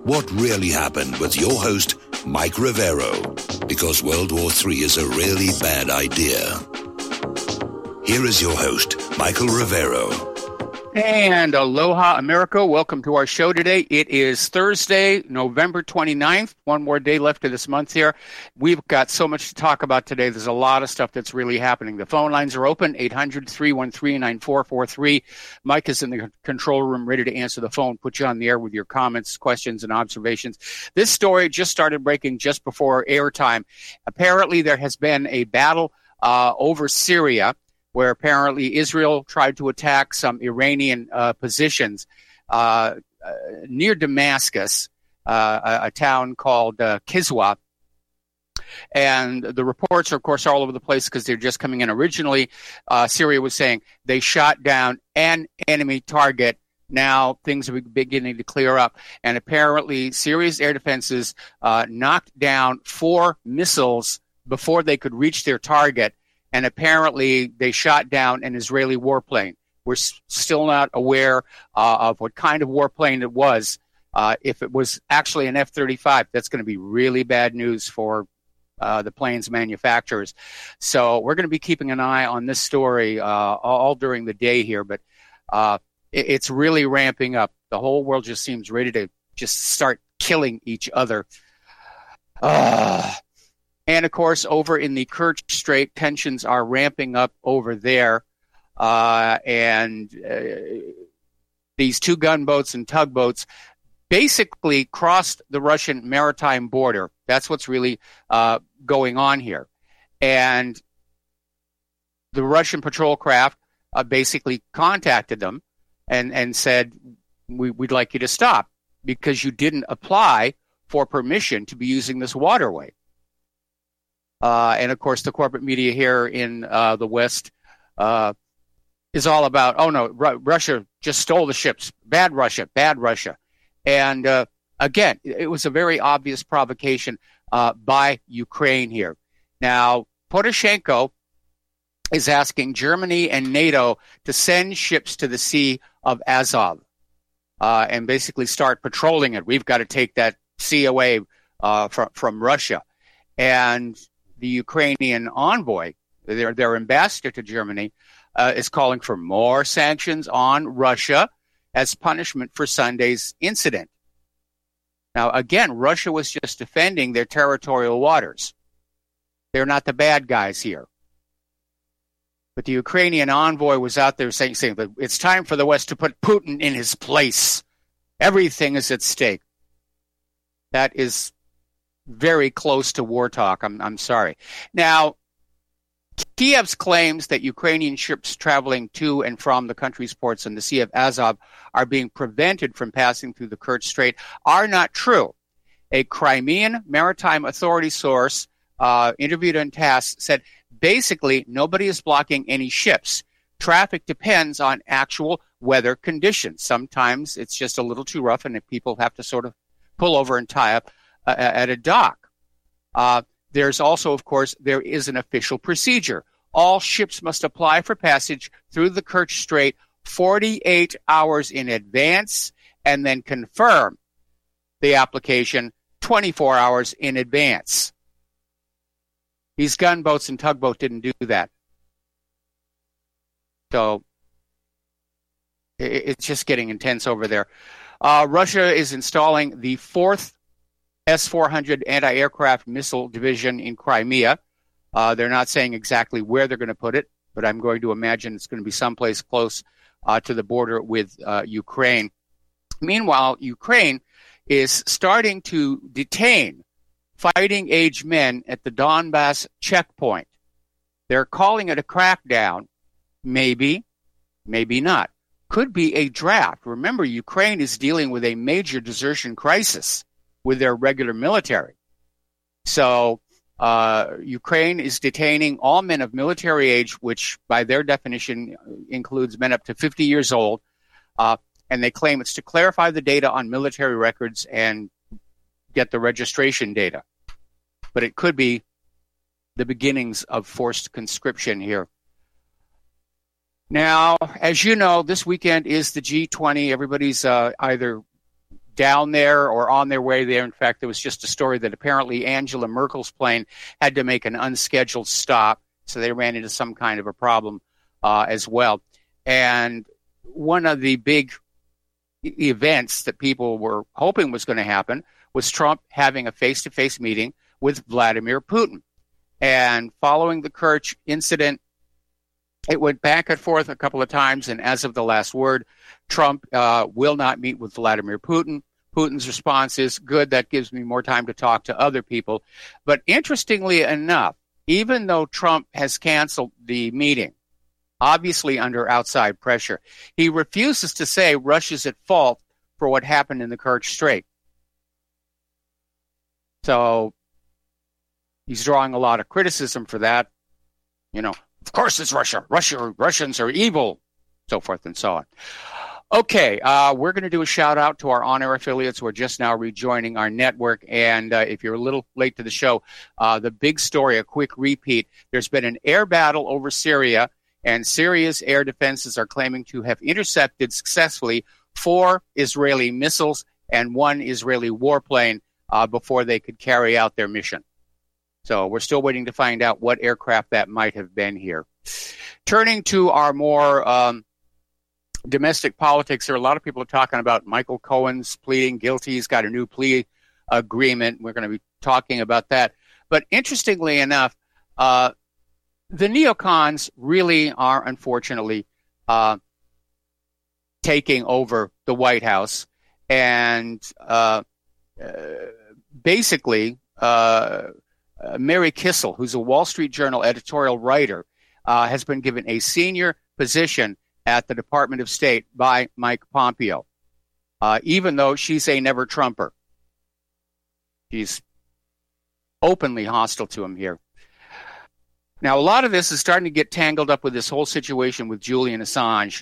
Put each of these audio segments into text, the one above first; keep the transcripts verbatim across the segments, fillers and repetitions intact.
What really happened with your host, Mike Rivero, because World War Three is a really bad idea. Here is your host, Michael Rivero. And aloha, America. Welcome to our show today. It is Thursday, November twenty-ninth. One more day left of this month here. We've got so much to talk about today. There's a lot of stuff that's really happening. The phone lines are open, eight hundred, three one three, nine four four three. Mike is in the control room ready to answer the phone, put you on the air with your comments, questions, and observations. This story just started breaking just before airtime. Apparently, there has been a battle uh, over Syria, where apparently Israel tried to attack some Iranian uh, positions uh, uh, near Damascus, uh, a, a town called uh, Kiswa. And the reports are, of course, all over the place because they're just coming in. Originally, uh, Syria was saying they shot down an enemy target. Now things are beginning to clear up. And apparently Syria's air defenses uh, knocked down four missiles before they could reach their target. And apparently they shot down an Israeli warplane. We're s- still not aware uh, of what kind of warplane it was. Uh, if it was actually an F thirty-five, that's going to be really bad news for uh, the plane's manufacturers. So we're going to be keeping an eye on this story uh, all during the day here. But uh, it- it's really ramping up. The whole world just seems ready to just start killing each other. Uh, And, of course, over in the Kerch Strait, tensions are ramping up over there. Uh, and uh, these two gunboats and tugboats basically crossed the Russian maritime border. That's what's really uh, going on here. And the Russian patrol craft uh, basically contacted them and, and said, we, we'd like you to stop because you didn't apply for permission to be using this waterway. Uh, and, of course, the corporate media here in uh, the West uh, is all about, oh, no, Ru- Russia just stole the ships. Bad Russia, bad Russia. And, uh, again, it was a very obvious provocation uh, by Ukraine here. Now, Poroshenko is asking Germany and NATO to send ships to the Sea of Azov uh, and basically start patrolling it. We've got to take that sea away uh, from, from Russia. And the Ukrainian envoy, their, their ambassador to Germany, uh, is calling for more sanctions on Russia as punishment for Sunday's incident. Now, again, Russia was just defending their territorial waters. They're not the bad guys here. But the Ukrainian envoy was out there saying, saying that it's time for the West to put Putin in his place. Everything is at stake. That is very close to war talk. I'm, I'm sorry. Now, Kiev's claims that Ukrainian ships traveling to and from the country's ports in the Sea of Azov are being prevented from passing through the Kerch Strait are not true. A Crimean Maritime Authority source uh, interviewed on TASS said basically nobody is blocking any ships. Traffic depends on actual weather conditions. Sometimes it's just a little too rough and people have to sort of pull over and tie up uh, at a dock. Uh, there's also, of course, there is an official procedure. All ships must apply for passage through the Kerch Strait forty-eight hours in advance and then confirm the application twenty-four hours in advance. These gunboats and tugboat didn't do that. So it's just getting intense over there. Uh, Russia is installing the fourth S four hundred anti-aircraft missile division in Crimea. Uh, they're not saying exactly where they're going to put it, but I'm going to imagine it's going to be someplace close uh, to the border with uh, Ukraine. Meanwhile, Ukraine is starting to detain fighting-age men at the Donbass checkpoint. They're calling it a crackdown. Maybe, maybe not. Could be a draft. Remember, Ukraine is dealing with a major desertion crisis with their regular military. So uh, Ukraine is detaining all men of military age, which by their definition includes men up to fifty years old, uh, and they claim it's to clarify the data on military records and get the registration data. But it could be the beginnings of forced conscription here. Now, as you know, this weekend is the G twenty. Everybody's uh, either down there or on their way there. In fact, there was just a story that apparently Angela Merkel's plane had to make an unscheduled stop, so they ran into some kind of a problem uh, as well. And one of the big events that people were hoping was going to happen was Trump having a face-to-face meeting with Vladimir Putin. And following the Kerch incident, it went back and forth a couple of times, and as of the last word, Trump uh, will not meet with Vladimir Putin. Putin's response is, good, that gives me more time to talk to other people. But interestingly enough, even though Trump has canceled the meeting, obviously under outside pressure, he refuses to say Russia's at fault for what happened in the Kerch Strait. So he's drawing a lot of criticism for that. You know, of course it's Russia. Russia, Russians are evil, so forth and so on. Okay, uh, we're going to do a shout-out to our on-air affiliates who are just now rejoining our network. And uh, if you're a little late to the show, uh, the big story, a quick repeat, there's been an air battle over Syria, and Syria's air defenses are claiming to have intercepted successfully four Israeli missiles and one Israeli warplane uh, before they could carry out their mission. So we're still waiting to find out what aircraft that might have been here. Turning to our more um, domestic politics, there are a lot of people talking about Michael Cohen's pleading guilty. He's got a new plea agreement. We're going to be talking about that. But interestingly enough, uh, the neocons really are, unfortunately, uh, taking over the White House. And uh, uh, basically, uh, uh, Mary Kissel, who's a Wall Street Journal editorial writer, uh, has been given a senior position at the Department of State by Mike Pompeo, uh, even though she's a never-Trumper. She's openly hostile to him here. Now, a lot of this is starting to get tangled up with this whole situation with Julian Assange.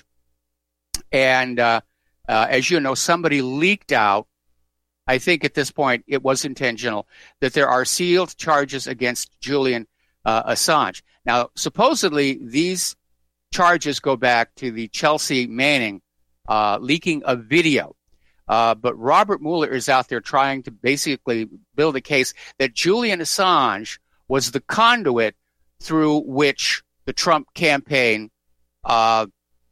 And uh, uh, as you know, somebody leaked out, I think at this point it was intentional, that there are sealed charges against Julian uh, Assange. Now, supposedly these charges go back to the Chelsea Manning uh, leaking a video. Uh, but Robert Mueller is out there trying to basically build a case that Julian Assange was the conduit through which the Trump campaign uh,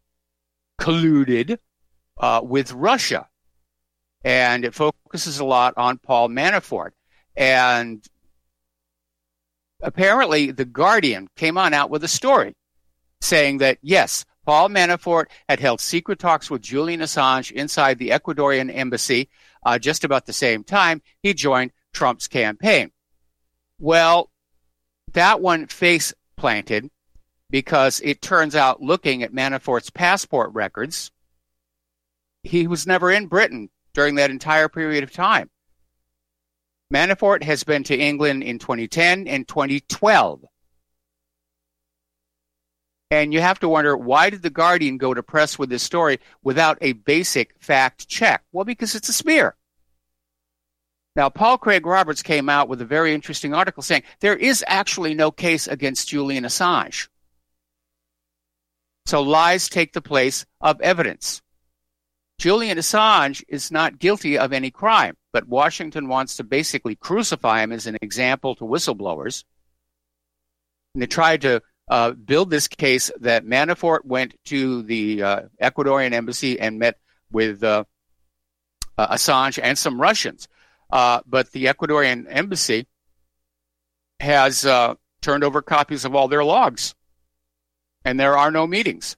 colluded uh, with Russia. And it focuses a lot on Paul Manafort. And apparently The Guardian came on out with a story saying that, yes, Paul Manafort had held secret talks with Julian Assange inside the Ecuadorian embassy uh, just about the same time he joined Trump's campaign. Well, that one face planted because it turns out, looking at Manafort's passport records, he was never in Britain during that entire period of time. Manafort has been to England in twenty ten and twenty twelve. And you have to wonder, why did The Guardian go to press with this story without a basic fact check? Well, because it's a smear. Now, Paul Craig Roberts came out with a very interesting article saying there is actually no case against Julian Assange. So lies take the place of evidence. Julian Assange is not guilty of any crime, but Washington wants to basically crucify him as an example to whistleblowers. And they tried to uh, build this case that Manafort went to the uh, Ecuadorian embassy and met with uh, uh, Assange and some Russians. Uh, but the Ecuadorian embassy has uh, turned over copies of all their logs, and there are no meetings.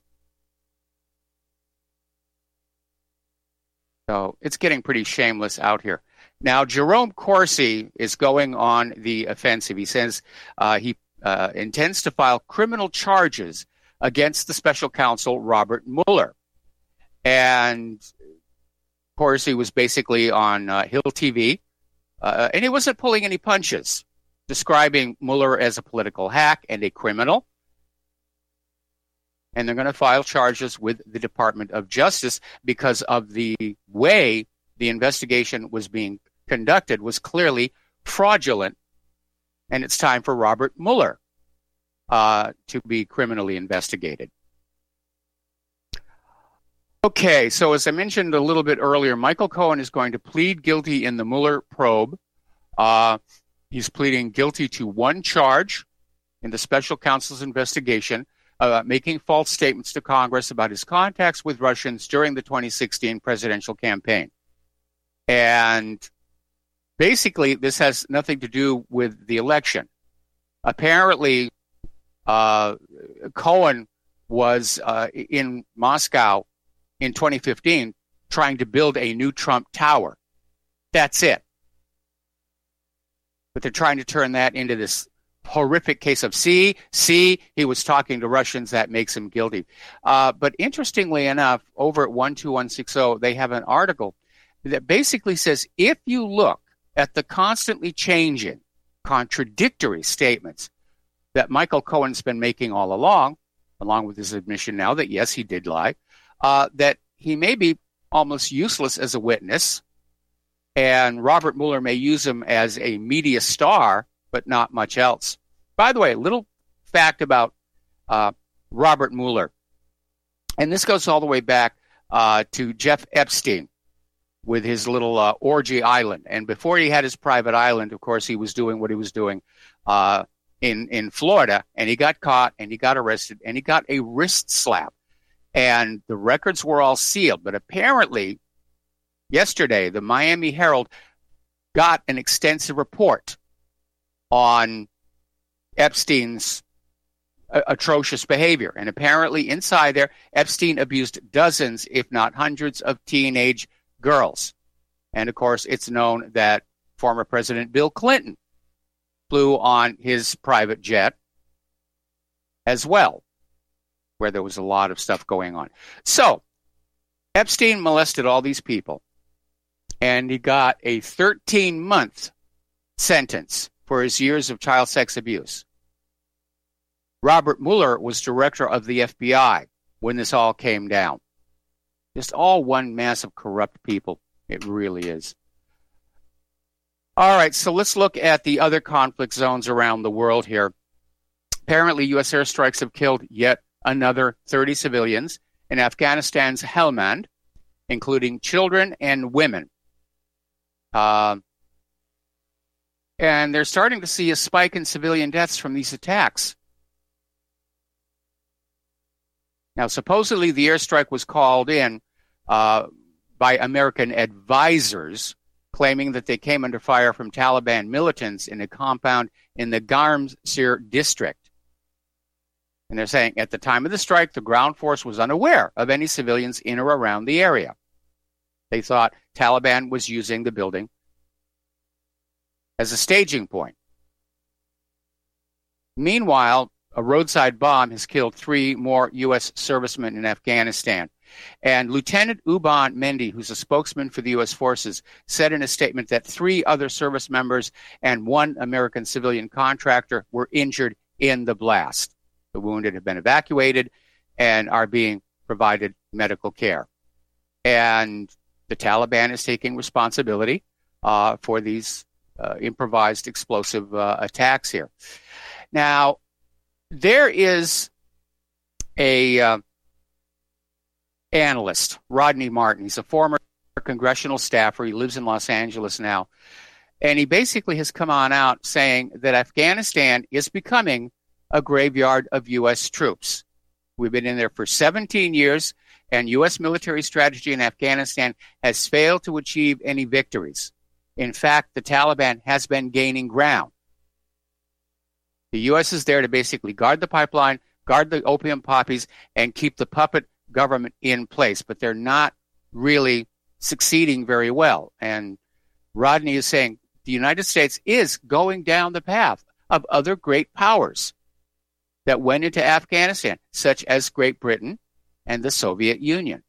So it's getting pretty shameless out here. Now, Jerome Corsi is going on the offensive. He says uh, he uh, intends to file criminal charges against the special counsel, Robert Mueller. And Corsi was basically on uh, Hill T V, uh, and he wasn't pulling any punches, describing Mueller as a political hack and a criminal. And they're going to file charges with the Department of Justice because of the way the investigation was being conducted was clearly fraudulent. And it's time for Robert Mueller uh, to be criminally investigated. Okay, so as I mentioned a little bit earlier, Michael Cohen is going to plead guilty in the Mueller probe. Uh, he's pleading guilty to one charge in the special counsel's investigation, uh, making false statements to Congress about his contacts with Russians during the twenty sixteen presidential campaign. And basically, this has nothing to do with the election. Apparently, uh, Cohen was uh, in Moscow in twenty fifteen trying to build a new Trump Tower. That's it. But they're trying to turn that into this horrific case of, see, see, he was talking to Russians, that makes him guilty. Uh, but interestingly enough, over at one two one six zero, they have an article that basically says, if you look at the constantly changing, contradictory statements that Michael Cohen's been making all along, along with his admission now that, yes, he did lie, uh, that he may be almost useless as a witness, and Robert Mueller may use him as a media star, but not much else. By the way, a little fact about uh, Robert Mueller, and this goes all the way back uh, to Jeff Epstein with his little uh, orgy island. And before he had his private island, of course, he was doing what he was doing uh, in, in Florida, and he got caught, and he got arrested, and he got a wrist slap. And the records were all sealed. But apparently, yesterday, the Miami Herald got an extensive report on Epstein's uh, atrocious behavior. And apparently inside there, Epstein abused dozens, if not hundreds, of teenage girls. And of course, it's known that former President Bill Clinton flew on his private jet as well, where there was a lot of stuff going on. So, Epstein molested all these people, and he got a thirteen-month sentence for his years of child sex abuse. Robert Mueller was director of the F B I when this all came down. Just all one mass of corrupt people. It really is. All right, so let's look at the other conflict zones around the world here. Apparently, U S airstrikes have killed yet another thirty civilians in Afghanistan's Helmand, including children and women. Uh, and they're starting to see a spike in civilian deaths from these attacks. Now, supposedly the airstrike was called in uh, by American advisors, claiming that they came under fire from Taliban militants in a compound in the Garmsir district. And they're saying at the time of the strike, the ground force was unaware of any civilians in or around the area. They thought Taliban was using the building as a staging point. Meanwhile, a roadside bomb has killed three more U S servicemen in Afghanistan. And Lieutenant Uban Mendy, who's a spokesman for the U S forces, said in a statement that three other service members and one American civilian contractor were injured in the blast. The wounded have been evacuated and are being provided medical care. And the Taliban is taking responsibility uh, for these uh, improvised explosive uh, attacks here. Now, there is a uh, analyst, Rodney Martin. He's a former congressional staffer. He lives in Los Angeles now. And he basically has come on out saying that Afghanistan is becoming a graveyard of U S troops. We've been in there for seventeen years, and U S military strategy in Afghanistan has failed to achieve any victories. In fact, the Taliban has been gaining ground. The U S is there to basically guard the pipeline, guard the opium poppies, and keep the puppet government in place, but they're not really succeeding very well. And Rodney is saying the United States is going down the path of other great powers that went into Afghanistan, such as Great Britain and the Soviet Union.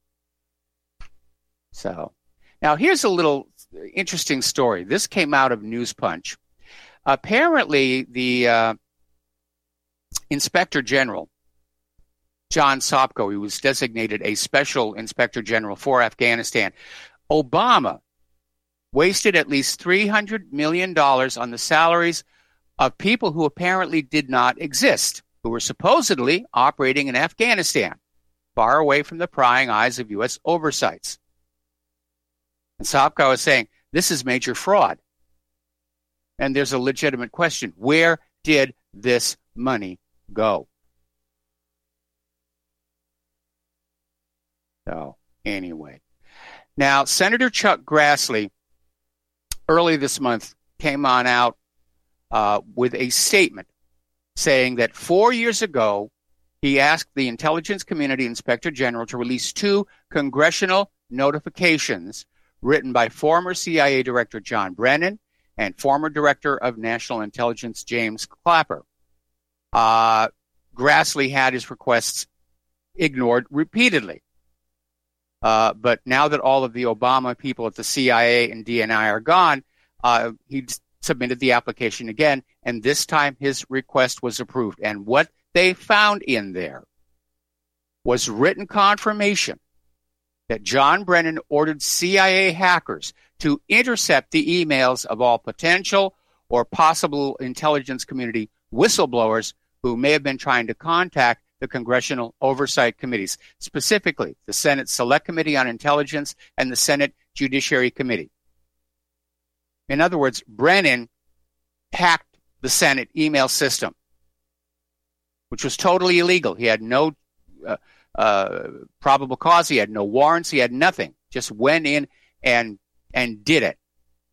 So, now here's a little interesting story. This came out of News Punch. Apparently, the uh, Inspector General, John Sopko, he was designated a special Inspector General for Afghanistan. Obama wasted at least three hundred million dollars on the salaries of people who apparently did not exist, who were supposedly operating in Afghanistan. far away from the prying eyes of U S oversights. And Sopko is saying, this is major fraud. And there's a legitimate question. Where did this money go? So, anyway. Now, Senator Chuck Grassley, early this month, came on out uh, with a statement saying that four years ago, he asked the Intelligence Community Inspector General to release two congressional notifications written by former C I A Director John Brennan and former Director of National Intelligence James Clapper. Uh, Grassley had his requests ignored repeatedly. Uh, but now that all of the Obama people at the C I A and D N I are gone, uh, he submitted the application again, and this time his request was approved. And what they found in there was written confirmation that John Brennan ordered C I A hackers to intercept the emails of all potential or possible intelligence community whistleblowers who may have been trying to contact the congressional oversight committees, specifically the Senate Select Committee on Intelligence and the Senate Judiciary Committee. In other words, Brennan hacked the Senate email system, which was totally illegal. He had no uh, uh, probable cause. He had no warrants. He had nothing. Just went in and and did it.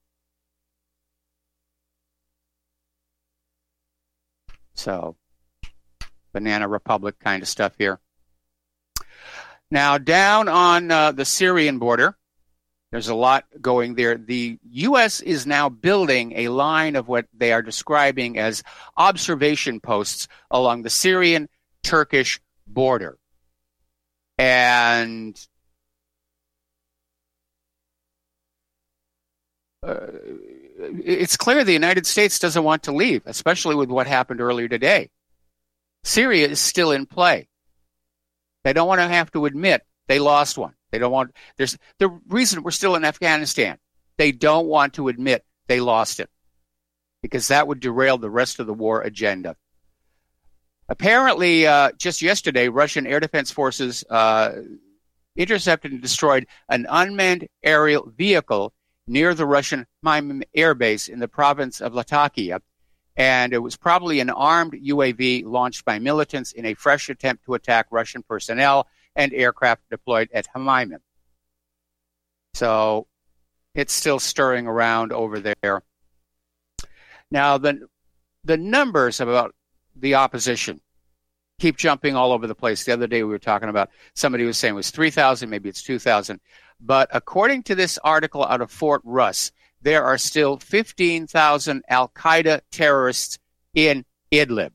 So, Banana Republic kind of stuff here. Now, down on uh, the Syrian border, there's a lot going there. The U S is now building a line of what they are describing as observation posts along the Syrian-Turkish border. And uh, it's clear the United States doesn't want to leave, especially with what happened earlier today. Syria is still in play. They don't want to have to admit they lost one. They don't want, there's the reason we're still in Afghanistan. They don't want to admit they lost it because that would derail the rest of the war agenda. Apparently, uh, just yesterday, Russian air defense forces uh, intercepted and destroyed an unmanned aerial vehicle near the Russian Maimim air base in the province of Latakia. And it was probably an armed U A V launched by militants in a fresh attempt to attack Russian personnel and aircraft deployed at Hamaimim. So it's still stirring around over there. Now, the, the numbers about the opposition keep jumping all over the place. The other day we were talking about, somebody was saying it was three thousand, maybe it's two thousand. But according to this article out of Fort Russ, there are still fifteen thousand al-Qaeda terrorists in Idlib.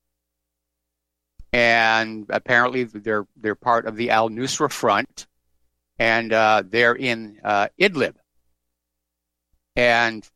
And apparently they're they're part of the al-Nusra Front, and uh, they're in uh, Idlib. And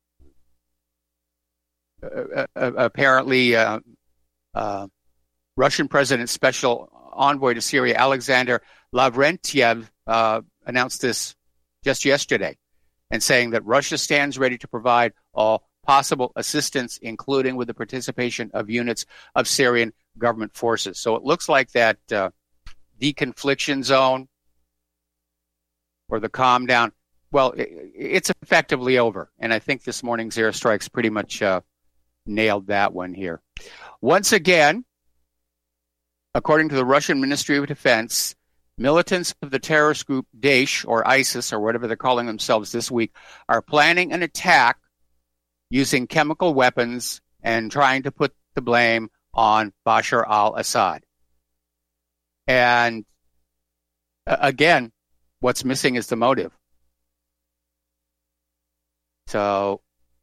uh, uh, apparently uh, uh, Russian President's special envoy to Syria, Alexander Lavrentiev, uh, announced this just yesterday, and saying that Russia stands ready to provide all possible assistance, including with the participation of units of Syrian government forces. So it looks like that uh, deconfliction zone or the calm down, well, it, it's effectively over. And I think this morning's airstrikes pretty much uh, nailed that one here. Once again, according to the Russian Ministry of Defense, militants of the terrorist group Daesh, or ISIS, or whatever they're calling themselves this week, are planning an attack using chemical weapons and trying to put the blame on Bashar al-Assad. And uh, again, what's missing is the motive. So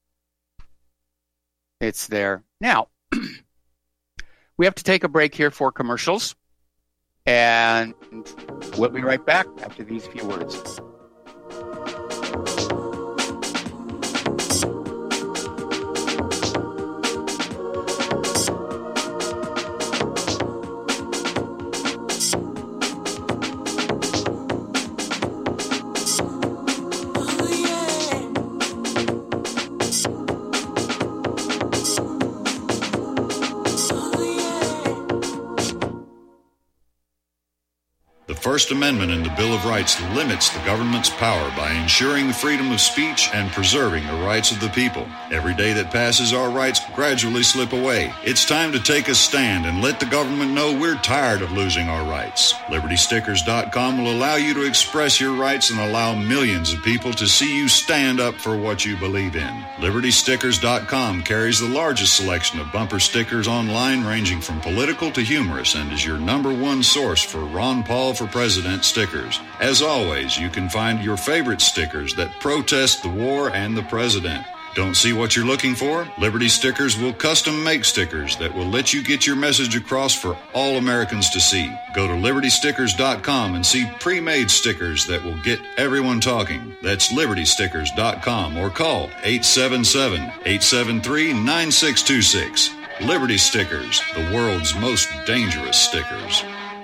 it's there. Now, we have to take a break here for commercials. And we'll be right back after these few words. First Amendment in the Bill of Rights limits the government's power by ensuring the freedom of speech and preserving the rights of the people. Every day that passes, our rights gradually slip away. It's time to take a stand and let the government know we're tired of losing our rights. Liberty Stickers dot com will allow you to express your rights and allow millions of people to see you stand up for what you believe in. Liberty Stickers dot com carries the largest selection of bumper stickers online, ranging from political to humorous, and is your number one source for Ron Paul for President stickers. As always, you can find your favorite stickers that protest the war and the president. Don't see what you're looking for? Liberty Stickers will custom make stickers that will let you get your message across for all Americans to see. Go to Liberty Stickers dot com and see pre-made stickers that will get everyone talking. That's Liberty Stickers dot com, or call eight seven seven, eight seven three, nine six two six. Liberty Stickers, the world's most dangerous stickers.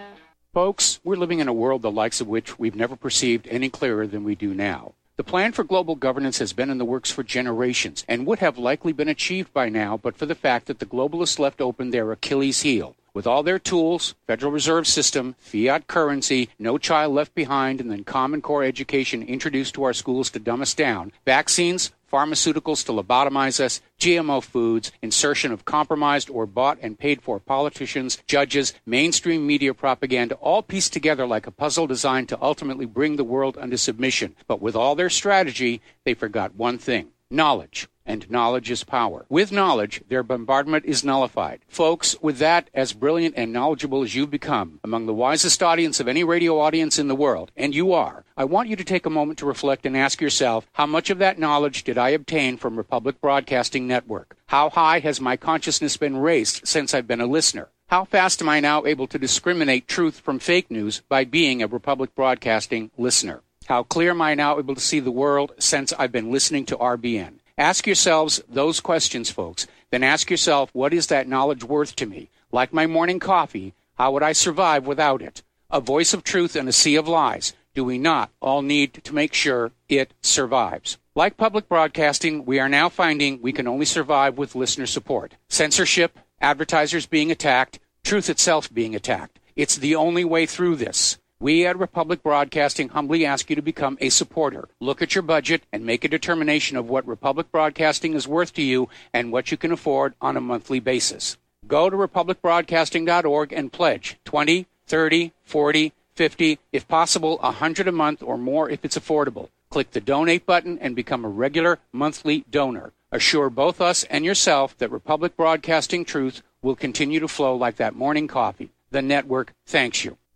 Folks, we're living in a world the likes of which we've never perceived any clearer than we do now. The plan for global governance has been in the works for generations and would have likely been achieved by now but for the fact that the globalists left open their Achilles heel. With all their tools, Federal Reserve System, fiat currency, no child left behind, and then Common Core education introduced to our schools to dumb us down, vaccines, pharmaceuticals to lobotomize us, G M O foods, insertion of compromised or bought and paid for politicians, judges, mainstream media propaganda, all pieced together like a puzzle designed to ultimately bring the world under submission. But with all their strategy, they forgot one thing: knowledge. And knowledge is power. With knowledge, their bombardment is nullified. Folks, with that, as brilliant and knowledgeable as you've become, among the wisest audience of any radio audience in the world, and you are, I want you to take a moment to reflect and ask yourself, how much of that knowledge did I obtain from Republic Broadcasting Network? How high has my consciousness been raised since I've been a listener? How fast am I now able to discriminate truth from fake news by being a Republic Broadcasting listener? How clear am I now able to see the world since I've been listening to R B N? Ask yourselves those questions, folks. Then ask yourself, what is that knowledge worth to me? Like my morning coffee, how would I survive without it? A voice of truth in a sea of lies. Do we not all need to make sure it survives? Like public broadcasting, we are now finding we can only survive with listener support. Censorship, advertisers being attacked, truth itself being attacked. It's the only way through this. We at Republic Broadcasting humbly ask you to become a supporter. Look at your budget and make a determination of what Republic Broadcasting is worth to you and what you can afford on a monthly basis. Go to republic broadcasting dot org and pledge twenty, thirty, forty, fifty, if possible, one hundred a month or more if it's affordable. Click the donate button and become a regular monthly donor. Assure both us and yourself that Republic Broadcasting truth will continue to flow like that morning coffee. The network thanks you.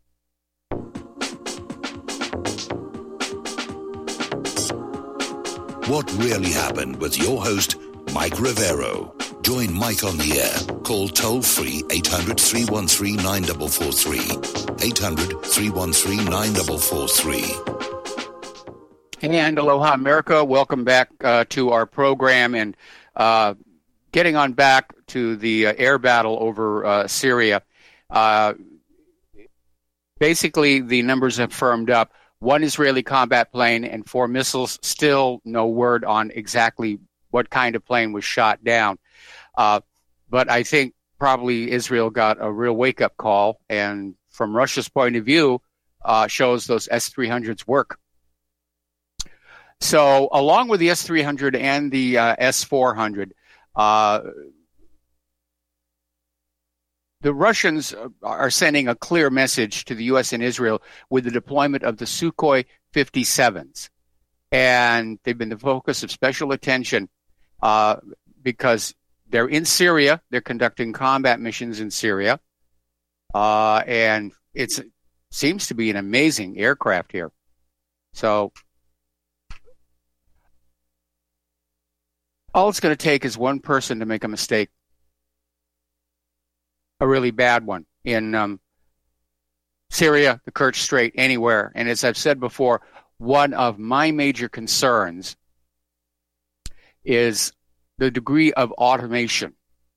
What Really Happened with your host, Mike Rivero. Join Mike on the air. Call toll-free eight hundred, three one three, nine four four three. eight hundred, three one three, nine four four three. And aloha, America. Welcome back uh, to our program. And uh, getting on back to the uh, air battle over uh, Syria, uh, basically the numbers have firmed up. One Israeli combat plane and four missiles. Still no word on exactly what kind of plane was shot down. Uh, but I think probably Israel got a real wake-up call, and from Russia's point of view, uh, shows those S three hundreds work. So along with the S three hundred and the uh, S four hundred, uh, the Russians are sending a clear message to the U S and Israel with the deployment of the Sukhoi fifty-sevens. And they've been the focus of special attention uh, because they're in Syria. They're conducting combat missions in Syria. Uh, and it seems to be an amazing aircraft here. So all it's going to take is one person to make a mistake. A really bad one in um, Syria, the Kerch Strait, anywhere. And as I've said before, one of my major concerns is the degree of automation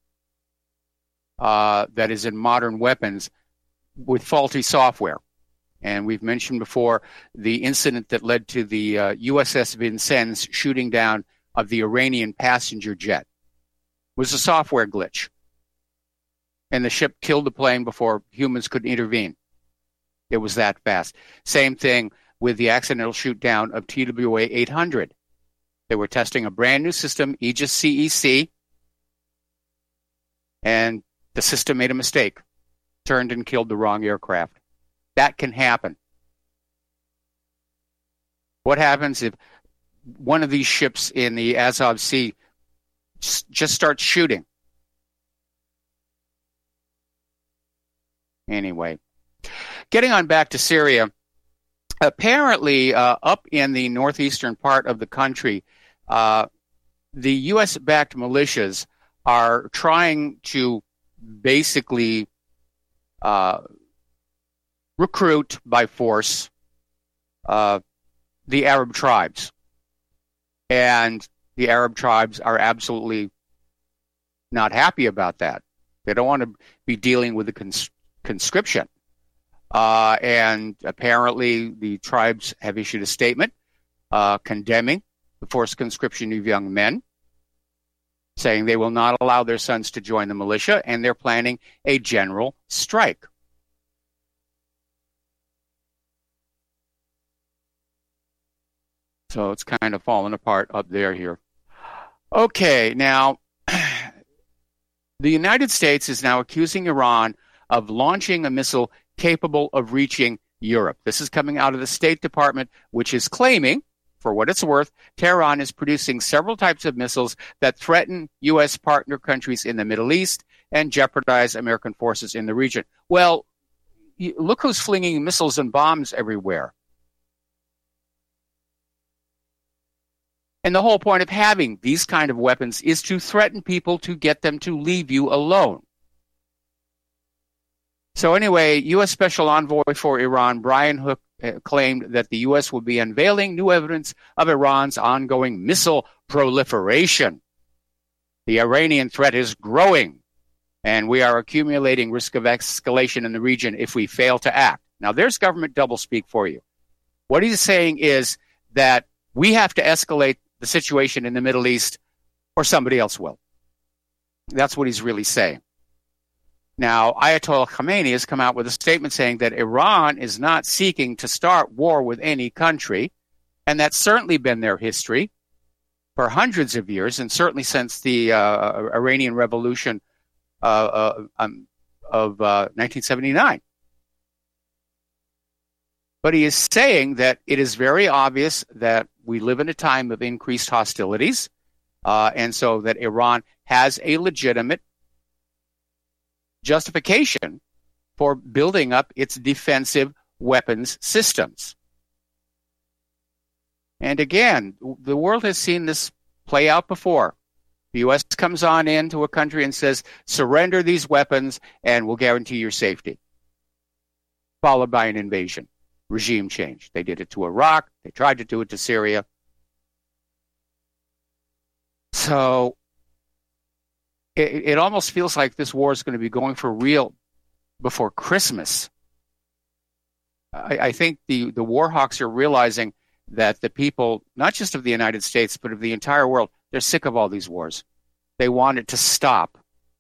uh, that is in modern weapons with faulty software. And we've mentioned before the incident that led to the uh, U S S Vincennes shooting down of the Iranian passenger jet. It was a software glitch. And the ship killed the plane before humans could intervene. It was that fast. Same thing with the accidental shoot down of T W A eight hundred. They were testing a brand new system, Aegis C E C, and the system made a mistake, turned and killed the wrong aircraft. That can happen. What happens if one of these ships in the Azov Sea just starts shooting? Anyway, getting on back to Syria, apparently uh, up in the northeastern part of the country, uh, the U S-backed militias are trying to basically uh, recruit by force uh, the Arab tribes. And the Arab tribes are absolutely not happy about that. They don't want to be dealing with the cons- conscription. Uh, and apparently the tribes have issued a statement uh, condemning the forced conscription of young men, saying they will not allow their sons to join the militia, and they're planning a general strike. So it's kind of falling apart up there here. Okay, now, the United States is now accusing Iran of launching a missile capable of reaching Europe. This is coming out of the State Department, which is claiming, for what it's worth, Tehran is producing several types of missiles that threaten U S partner countries in the Middle East and jeopardize American forces in the region. Well, look who's flinging missiles and bombs everywhere. And the whole point of having these kind of weapons is to threaten people to get them to leave you alone. So anyway, U S Special Envoy for Iran, Brian Hook, uh, claimed that the U S will be unveiling new evidence of Iran's ongoing missile proliferation. The Iranian threat is growing, and we are accumulating risk of escalation in the region if we fail to act. Now, there's government doublespeak for you. What he's saying is that we have to escalate the situation in the Middle East, or somebody else will. That's what he's really saying. Now, Ayatollah Khamenei has come out with a statement saying that Iran is not seeking to start war with any country, and that's certainly been their history for hundreds of years, and certainly since the uh, Iranian Revolution uh, uh, um, of uh, nineteen seventy-nine. But he is saying that it is very obvious that we live in a time of increased hostilities, uh, and so that Iran has a legitimate justification for building up its defensive weapons systems. And again, the world has seen this play out before. The U S comes on into a country and says, surrender these weapons and we'll guarantee your safety. Followed by an invasion. Regime change. They did it to Iraq. They tried to do it to Syria. So it, it almost feels like this war is going to be going for real before Christmas. I, I think the, the war hawks are realizing that the people, not just of the United States, but of the entire world, they're sick of all these wars. They want it to stop.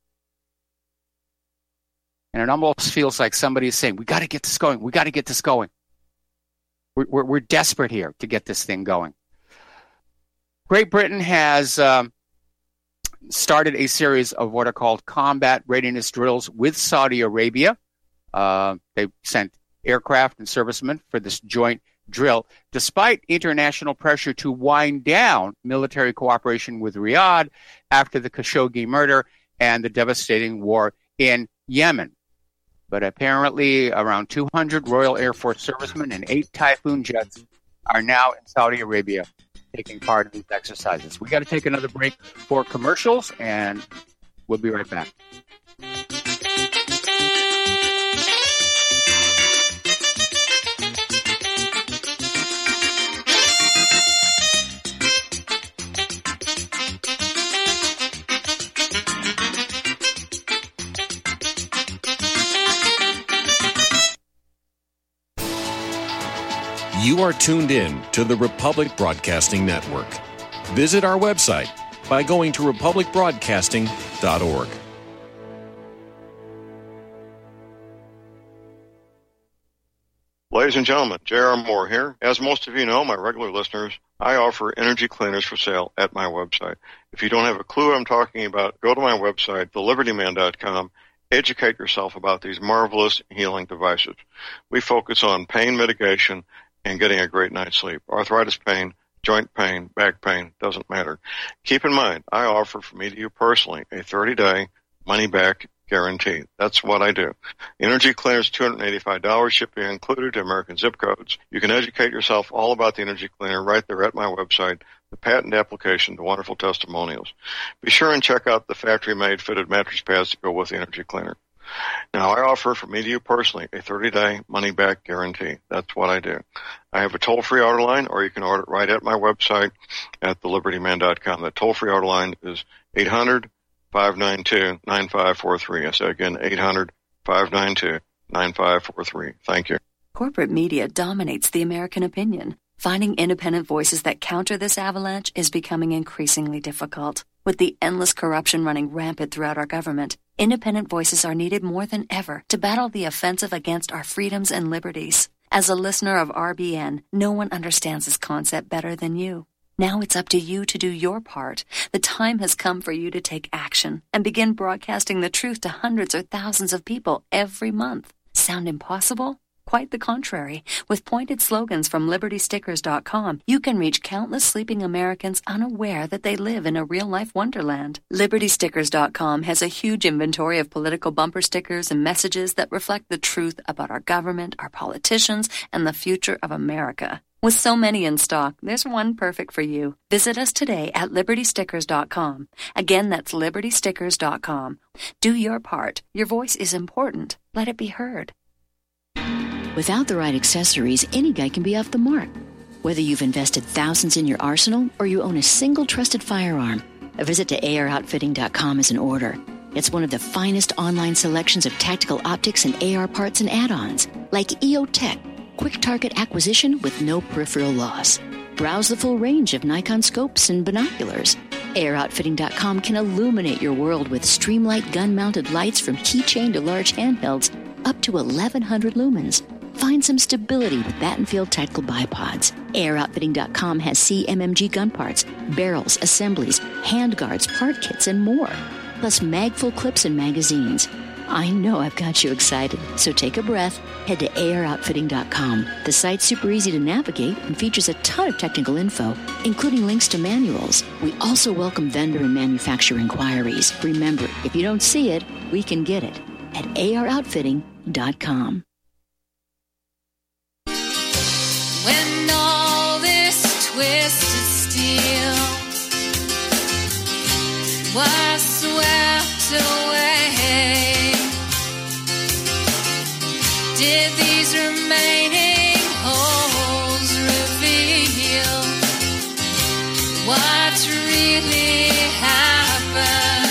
And it almost feels like somebody is saying, we got to get this going. We got to get this going. We're, we're, we're desperate here to get this thing going. Great Britain has um, started a series of what are called combat readiness drills with Saudi Arabia. Uh, they sent aircraft and servicemen for this joint drill, despite international pressure to wind down military cooperation with Riyadh after the Khashoggi murder and the devastating war in Yemen. But apparently around two hundred Royal Air Force servicemen and eight Typhoon jets are now in Saudi Arabia taking part in these exercises. We got to take another break for commercials, and we'll be right back. You are tuned in to the Republic Broadcasting Network. Visit our website by going to republic broadcasting dot org. Ladies and gentlemen, J R. Moore here. As most of you know, my regular listeners, I offer energy cleaners for sale at my website. If you don't have a clue what I'm talking about, go to my website, the liberty man dot com. Educate yourself about these marvelous healing devices. We focus on pain mitigation and getting a great night's sleep. Arthritis pain, joint pain, back pain, doesn't matter. Keep in mind, I offer from me to you personally a thirty-day money-back guarantee. That's what I do. Energy cleaners, two hundred eighty-five dollars, shipping included to American zip codes. You can educate yourself all about the energy cleaner right there at my website, the patent application, the wonderful testimonials. Be sure and check out the factory-made fitted mattress pads to go with the energy cleaner. Now, I offer from me to you personally a thirty-day money-back guarantee. That's what I do. I have a toll-free order line, or you can order it right at my website at the liberty man dot com. The toll-free order line is eight hundred, five nine two, nine five four three. I say again, eight hundred, five nine two, nine five four three. Thank you. Corporate media dominates the American opinion. Finding independent voices that counter this avalanche is becoming increasingly difficult. With the endless corruption running rampant throughout our government, independent voices are needed more than ever to battle the offensive against our freedoms and liberties. As a listener of R B N, no one understands this concept better than you. Now it's up to you to do your part. The time has come for you to take action and begin broadcasting the truth to hundreds or thousands of people every month. Sound impossible? Quite the contrary. With pointed slogans from liberty stickers dot com, you can reach countless sleeping Americans unaware that they live in a real-life wonderland. liberty stickers dot com has a huge inventory of political bumper stickers and messages that reflect the truth about our government, our politicians, and the future of America. With so many in stock, there's one perfect for you. Visit us today at liberty stickers dot com. Again, that's liberty stickers dot com. Do your part. Your voice is important. Let it be heard. Without the right accessories, any guy can be off the mark. Whether you've invested thousands in your arsenal or you own a single trusted firearm, a visit to A R outfitting dot com is in order. It's one of the finest online selections of tactical optics and A R parts and add-ons, like E O Tech, quick target acquisition with no peripheral loss. Browse the full range of Nikon scopes and binoculars. A R outfitting dot com can illuminate your world with Streamlight gun-mounted lights from keychain to large handhelds up to eleven hundred lumens. Find some stability with Battenfield Tactical Bipods. A R outfitting dot com has C M M G gun parts, barrels, assemblies, handguards, part kits, and more. Plus magful clips and magazines. I know I've got you excited, so take a breath. Head to A R outfitting dot com. The site's super easy to navigate and features a ton of technical info, including links to manuals. We also welcome vendor and manufacturer inquiries. Remember, if you don't see it, we can get it at A R outfitting dot com. When all this twisted steel was swept away, did these remaining holes reveal what really happened?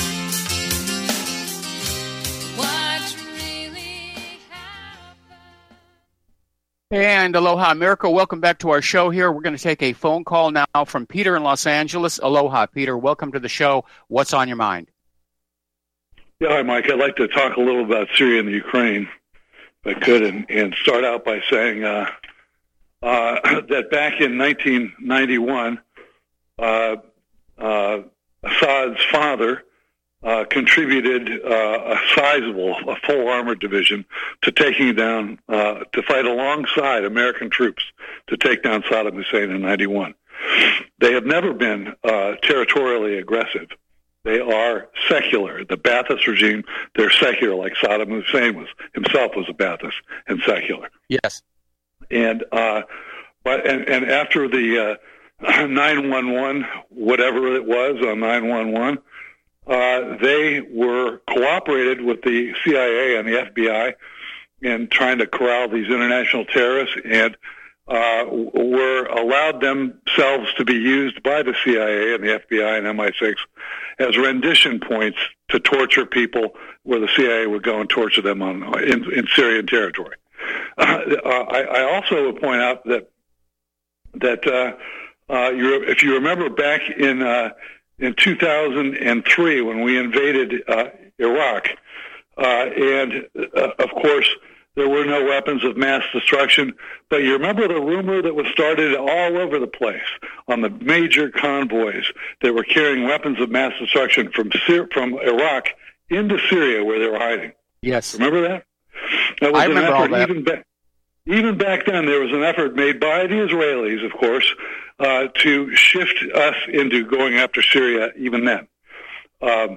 And aloha, America. Welcome back to our show here. We're going to take a phone call now from Peter in Los Angeles. Aloha, Peter. Welcome to the show. What's on your mind? Yeah, hi, Mike. I'd like to talk a little about Syria and the Ukraine, if I could, and, and start out by saying uh, uh, that back in nineteen ninety-one, uh, uh, Assad's father Uh, contributed uh, a sizable, a full armored division to taking down, uh, to fight alongside American troops to take down Saddam Hussein in ninety-one. They have never been uh, territorially aggressive. They are secular. The Ba'athist regime, they're secular, like Saddam Hussein was himself was a Ba'athist and secular. Yes. And uh, but and, and after the uh, nine one one, whatever it was on nine one one. Uh, they were cooperated with the C I A and the F B I in trying to corral these international terrorists, and uh, were allowed themselves to be used by the C I A and the F B I and M I six as rendition points to torture people, where the C I A would go and torture them on in, in Syrian territory. Uh, I, I also would point out that that uh, uh, you, if you remember back in uh, in two thousand three when we invaded uh, Iraq, uh, and uh, of course there were no weapons of mass destruction. But you remember the rumor that was started all over the place on the major convoys that were carrying weapons of mass destruction from Syr- from Iraq into Syria, where they were hiding. Yes. Remember that? That was I an remember effort all that. even back. Even back then, there was an effort made by the Israelis, of course, uh, to shift us into going after Syria even then. Um,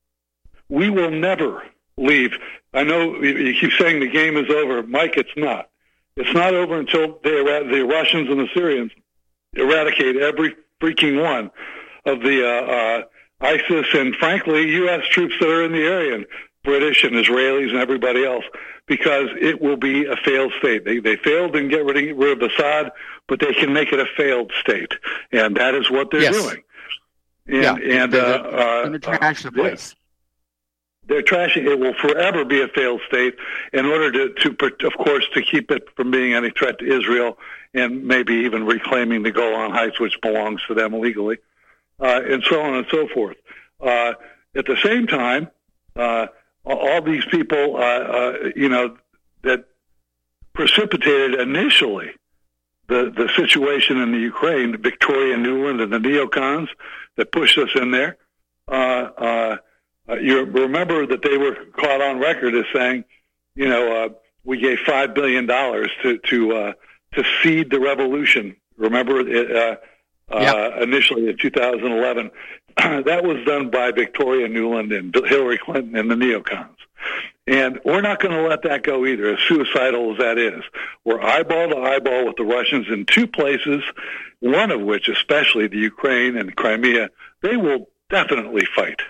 we will never leave. I know you keep saying the game is over. Mike, it's not. It's not over until they, the Russians and the Syrians eradicate every freaking one of the uh, uh, ISIS and, frankly, U S troops that are in the area, and British and Israelis and everybody else, because it will be a failed state. They they failed in getting rid of, rid of Assad, but they can make it a failed state, and that is what they're yes. doing. And, yeah, and they're, uh, they're uh, trash the place. They're trashing. It will forever be a failed state in order to, to, of course, to keep it from being any threat to Israel and maybe even reclaiming the Golan Heights, which belongs to them illegally, uh, and so on and so forth. Uh, at the same time, uh, all these people, uh, uh, you know, that precipitated initially the, the situation in the Ukraine, Victoria Nuland and the neocons that pushed us in there, uh, uh, Uh, you remember that they were caught on record as saying, you know, uh, we gave five billion dollars to to uh, to seed the revolution. Remember, it, uh, yep. uh, initially in two thousand eleven, that was done by Victoria Nuland and Hillary Clinton and the neocons. And we're not going to let that go either, as suicidal as that is. We're eyeball to eyeball with the Russians in two places, one of which, especially the Ukraine and Crimea, they will definitely fight.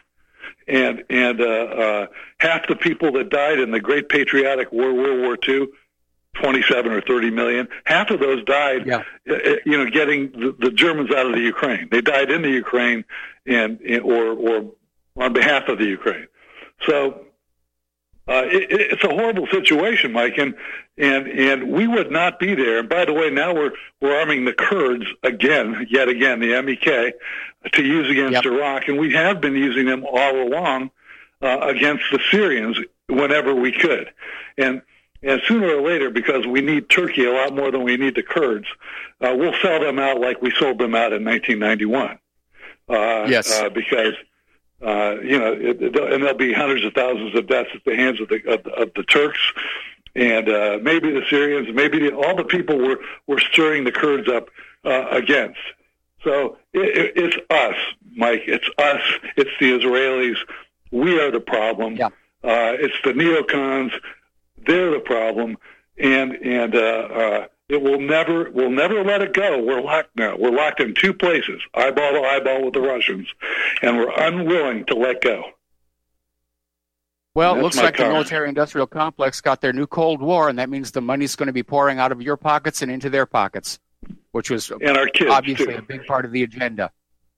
And and uh, uh, half the people that died in the Great Patriotic War, World War Two, twenty-seven or thirty million, half of those died, yeah. uh, you know, getting the, the Germans out of the Ukraine. They died in the Ukraine and, and or or on behalf of the Ukraine. So uh, it, it's a horrible situation, Mike, and and and we would not be there. And by the way, now we're we're arming the Kurds again, yet again, the M E K. To use against yep. Iraq, and we have been using them all along uh, against the Syrians whenever we could. And and sooner or later, because we need Turkey a lot more than we need the Kurds, uh, we'll sell them out like we sold them out in nineteen ninety-one. Uh, yes. Uh, because, uh, you know, it, it, and there'll be hundreds of thousands of deaths at the hands of the, of, of the Turks, and uh, maybe the Syrians, maybe the, all the people we're, we're stirring the Kurds up uh, against. So it, it's us, Mike. It's us. It's the Israelis. We are the problem. Yeah. Uh, it's the neocons. They're the problem, and and uh, uh, it will never. We'll never let it go. We're locked now. We're locked in two places, eyeball to eyeball with the Russians, and we're unwilling to let go. Well, it looks like comment. the military-industrial complex got their new Cold War, and that means the money's going to be pouring out of your pockets and into their pockets, which was and our kids, obviously too. a big part of the agenda.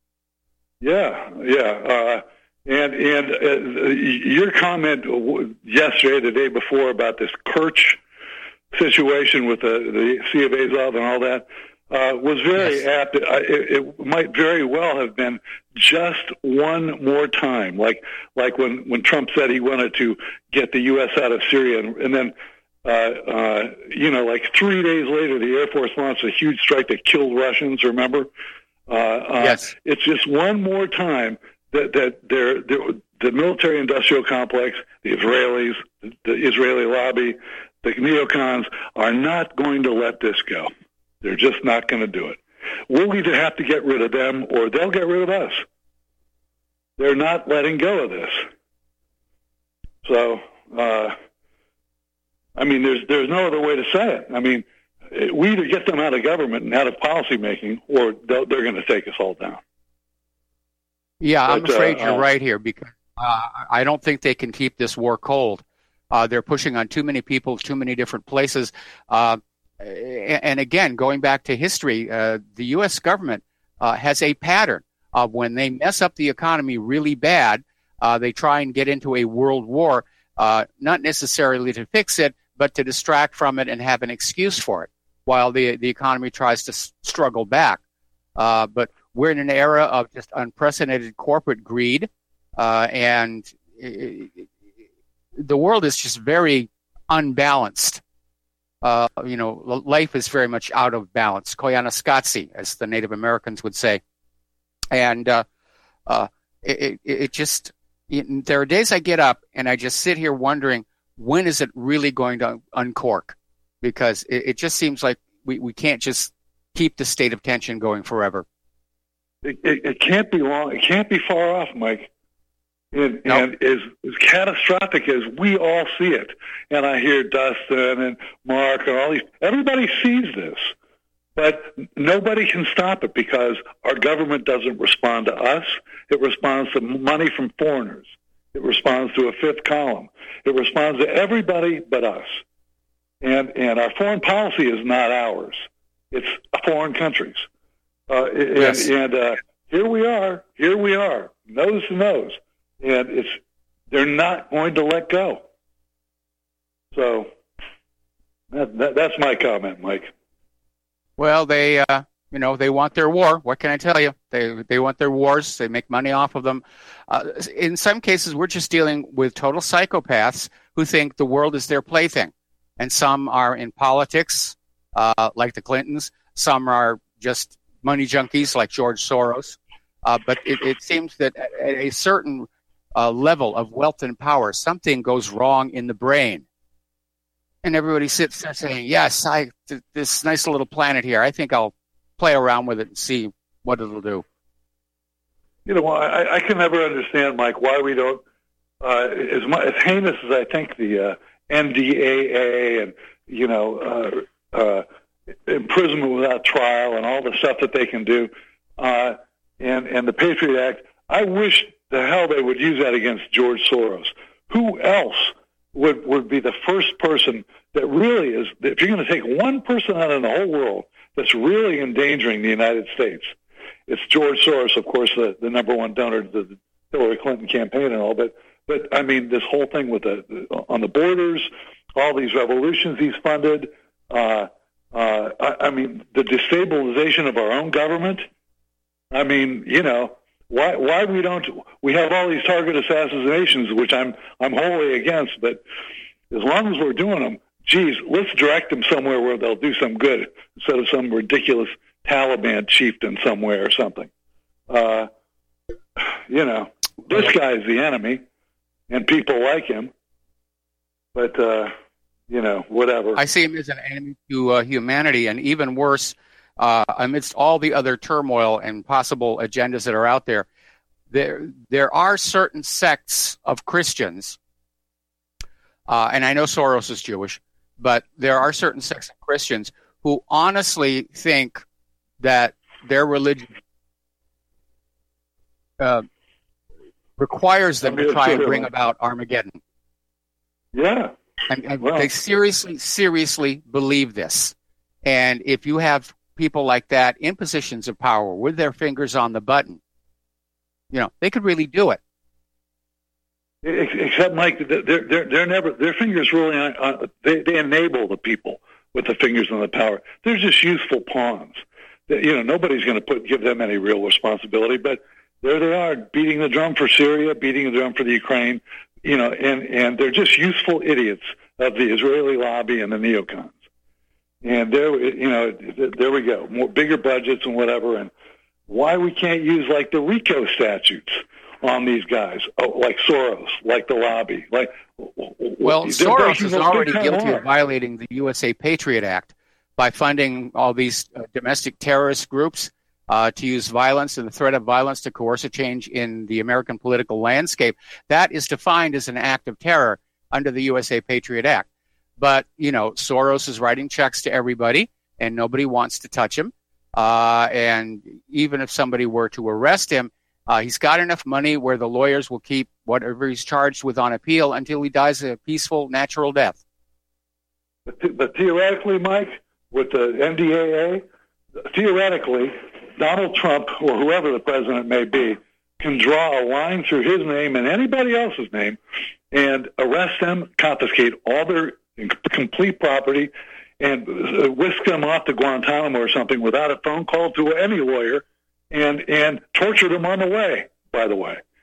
Yeah, yeah. Uh, and and uh, your comment yesterday, the day before, about this Kerch situation with the, the Sea of Azov and all that uh, was very yes. apt. It, it might very well have been just one more time, like like when, when Trump said he wanted to get the U S out of Syria, and, and then Uh, uh, you know, like three days later, the Air Force launched a huge strike that killed Russians, remember? Uh, uh, yes. It's just one more time that, that they're, they're, the military-industrial complex, the Israelis, the, the Israeli lobby, the neocons are not going to let this go. They're just not going to do it. We'll either have to get rid of them or they'll get rid of us. They're not letting go of this. So, uh, I mean, there's there's no other way to say it. I mean, we either get them out of government and out of policy making, or they're going to take us all down. Yeah, but, I'm afraid uh, you're uh, right here, because uh, I don't think they can keep this war cold. Uh, they're pushing on too many people, too many different places. Uh, and again, going back to history, uh, the U S government uh, has a pattern of when they mess up the economy really bad, uh, they try and get into a world war, uh, not necessarily to fix it, but to distract from it and have an excuse for it, while the the economy tries to s- struggle back. Uh, but we're in an era of just unprecedented corporate greed, uh, and it, it, the world is just very unbalanced. Uh, you know, life is very much out of balance. Koyaanisqatsi, as the Native Americans would say. And uh, uh, it, it, it just, it, there are days I get up and I just sit here wondering, when is it really going to uncork? Because it, it just seems like we, we can't just keep the state of tension going forever. It, it, it can't be long. It can't be far off, Mike. And, nope. and as, as catastrophic as we all see it, and I hear Dustin and Mark and all these, everybody sees this, but nobody can stop it because our government doesn't respond to us. It responds to money from foreigners. It responds to a fifth column. It responds to everybody but us. And and our foreign policy is not ours. It's foreign countries. Uh, yes. And, and uh, here we are. Here we are. Nose to nose. And it's they're not going to let go. So that, that, that's my comment, Mike. Well, they, uh, you know, they want their war. What can I tell you? They they want their wars. They make money off of them. Uh, in some cases, we're just dealing with total psychopaths who think the world is their plaything. And some are in politics, uh, like the Clintons. Some are just money junkies, like George Soros. Uh, but it, it seems that at a certain uh, level of wealth and power, something goes wrong in the brain. And everybody sits there saying, yes, I th- this nice little planet here, I think I'll play around with it and see what it'll do. You know, I, I can never understand, Mike, why we don't, uh, as, much, as heinous as I think the uh, N D A A and, you know, uh, uh, imprisonment without trial and all the stuff that they can do, uh, and, and the Patriot Act, I wish the hell they would use that against George Soros. Who else would, would be the first person that really is, if you're going to take one person out in the whole world that's really endangering the United States, it's George Soros, of course, the, the number one donor to the Hillary Clinton campaign and all, but But, I mean, this whole thing with the on the borders, all these revolutions he's funded, uh, uh, I, I mean, the destabilization of our own government. I mean, you know, why why we don't we have all these target assassinations, which I'm I'm wholly against. But as long as we're doing them, geez, let's direct them somewhere where they'll do some good instead of some ridiculous Taliban chieftain somewhere or something. Uh, you know, this guy's the enemy. And people like him, but, uh, you know, whatever. I see him as an enemy to uh, humanity, and even worse, uh, amidst all the other turmoil and possible agendas that are out there, there there are certain sects of Christians, uh, and I know Soros is Jewish, but there are certain sects of Christians who honestly think that their religion uh, requires them to try and bring about Armageddon. Yeah. And, and well. They seriously, seriously believe this. And if you have people like that in positions of power with their fingers on the button, you know, they could really do it. Except, Mike, they're, they're, they're never, their fingers really, uh, they, they enable the people with the fingers on the power. They're just useful pawns. You know, nobody's going to put give them any real responsibility, but there they are, beating the drum for Syria, beating the drum for the Ukraine, you know, and, and they're just useful idiots of the Israeli lobby and the neocons. And there, you know, there we go, more bigger budgets and whatever. And why we can't use like the RICO statutes on these guys, oh, like Soros, like the lobby, like. Well, Soros is already guilty of violating the U S A Patriot Act by funding all these uh, domestic terrorist groups. Uh, to use violence and the threat of violence to coerce a change in the American political landscape. That is defined as an act of terror under the U S A Patriot Act. But, you know, Soros is writing checks to everybody, and nobody wants to touch him. Uh, and even if somebody were to arrest him, uh, he's got enough money where the lawyers will keep whatever he's charged with on appeal until he dies a peaceful, natural death. But, but theoretically, Mike, with the N D A A, theoretically, Donald Trump, or whoever the president may be, can draw a line through his name and anybody else's name and arrest them, confiscate all their complete property, and whisk them off to Guantanamo or something without a phone call to any lawyer, and, and torture them on the way, by the way.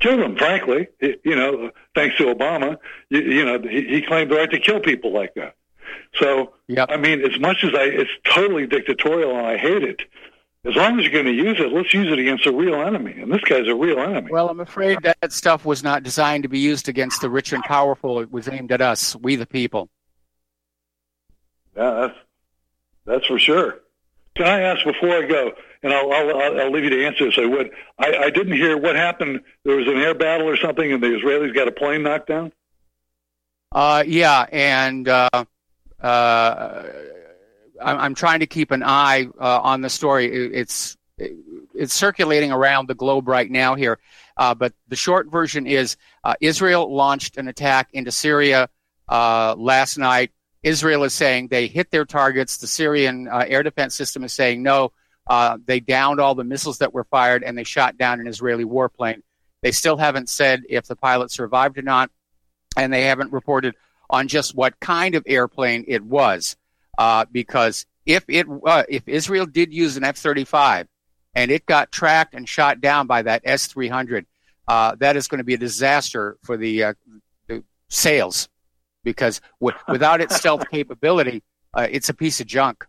killed them, frankly. It, you know, thanks to Obama, you, you know, he, he claimed the right to kill people like that. So, yep. I mean, as much as I, it's totally dictatorial and I hate it, as long as you're going to use it, let's use it against a real enemy. And this guy's a real enemy. Well, I'm afraid that stuff was not designed to be used against the rich and powerful. It was aimed at us, we the people. Yeah, that's, that's for sure. Can I ask before I go, and I'll, I'll, I'll leave you to answer this, I would. I, I didn't hear what happened. There was an air battle or something, and the Israelis got a plane knocked down? Uh, yeah, and uh, uh, I'm, I'm trying to keep an eye uh, on the story. It, it's it's circulating around the globe right now here, uh, but the short version is uh, Israel launched an attack into Syria uh, last night. Israel is saying they hit their targets. The Syrian uh, air defense system is saying no. Uh, they downed all the missiles that were fired, and they shot down an Israeli warplane. They still haven't said if the pilot survived or not, and they haven't reported on just what kind of airplane it was. Uh, because if it uh, if Israel did use an F thirty-five and it got tracked and shot down by that S three hundred, uh, that is going to be a disaster for the, uh, the sales. Because w- without its stealth capability, uh, it's a piece of junk.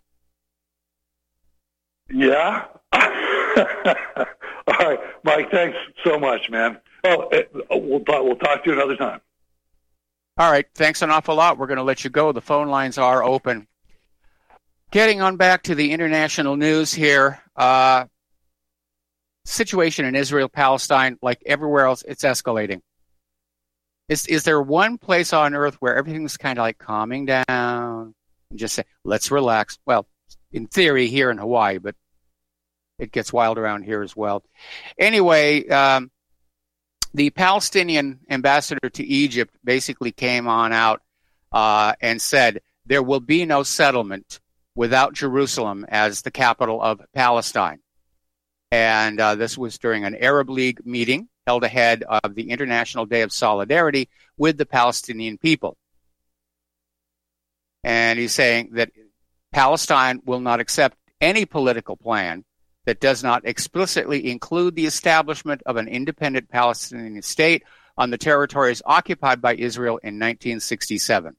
Yeah. All right, Mike. Thanks so much, man. Oh, we'll talk. We'll talk to you another time. All right. Thanks an awful lot. We're going to let you go. The phone lines are open. Getting on back to the international news here. Uh, situation in Israel, Palestine, like everywhere else, it's escalating. Is is there one place on earth where everything's kind of like calming down and just say, let's relax? Well, in theory, here in Hawaii, but it gets wild around here as well. Anyway, um, the Palestinian ambassador to Egypt basically came on out uh, and said there will be no settlement without Jerusalem as the capital of Palestine. And uh, this was during an Arab League meeting held ahead of the International Day of Solidarity with the Palestinian people. And he's saying that Palestine will not accept any political plan that does not explicitly include the establishment of an independent Palestinian state on the territories occupied by Israel in nineteen sixty-seven.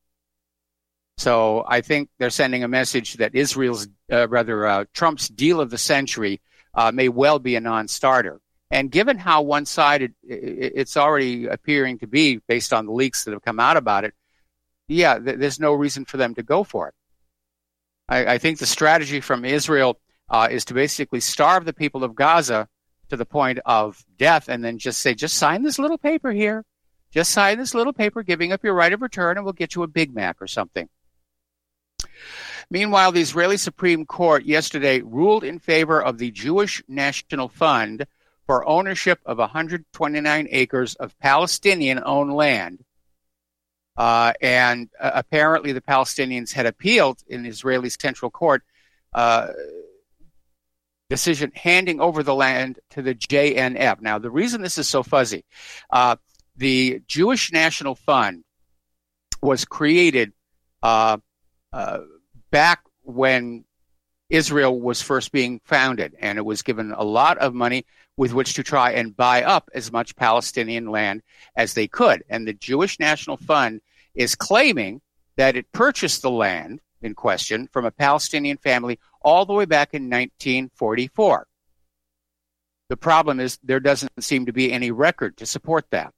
So I think they're sending a message that Israel's, uh, rather, uh, Trump's deal of the century uh, may well be a non-starter. And given how one-sided it's already appearing to be based on the leaks that have come out about it, yeah, th- there's no reason for them to go for it. I, I think the strategy from Israel uh, is to basically starve the people of Gaza to the point of death and then just say, just sign this little paper here. Just sign this little paper giving up your right of return and we'll get you a Big Mac or something. Meanwhile, the Israeli Supreme Court yesterday ruled in favor of the Jewish National Fund for ownership of one hundred twenty-nine acres of Palestinian-owned land. Uh, and uh, apparently the Palestinians had appealed in the Israeli Central Court uh, decision handing over the land to the J N F. Now, the reason this is so fuzzy, uh, the Jewish National Fund was created uh, uh, back when Israel was first being founded, and it was given a lot of money with which to try and buy up as much Palestinian land as they could. And the Jewish National Fund is claiming that it purchased the land in question from a Palestinian family all the way back in nineteen forty-four. The problem is there doesn't seem to be any record to support that.